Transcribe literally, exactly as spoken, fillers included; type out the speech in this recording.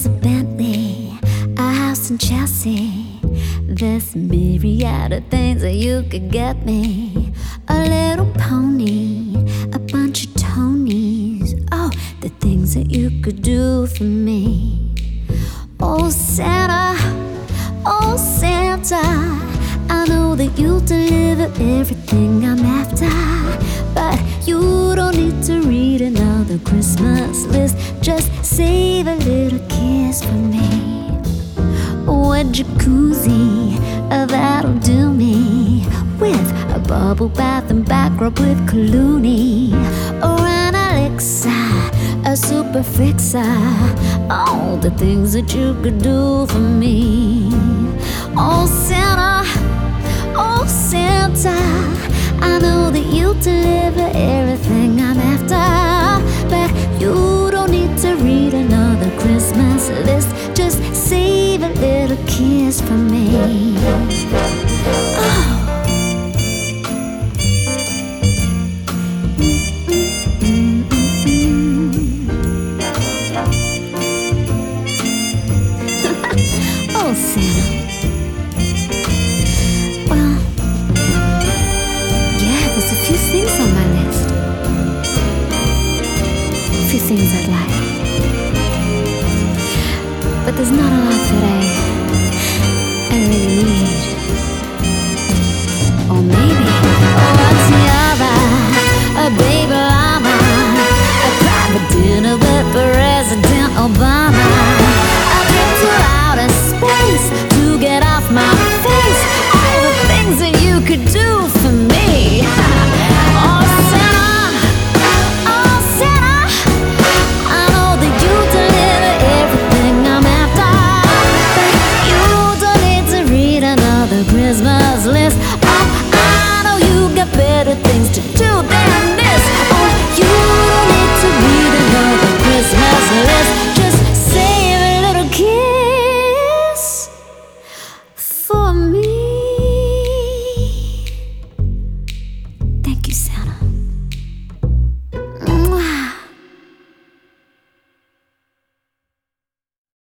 There's a Bentley, a house in Chelsea. There's a myriad of things that you could get me. A little pony, a bunch of Tonys. Oh, the things that you could do for me. Oh Santa, oh Santa, I know that you deliver everything I'm after, but you don't need to read another Christmas list. Just save a little kiss for me. A jacuzzi, uh, that'll do me, with a bubble bath and back rub with Clooney, or an elixir, a super fixer. All the things that you could do for me. Oh Santa, oh Santa,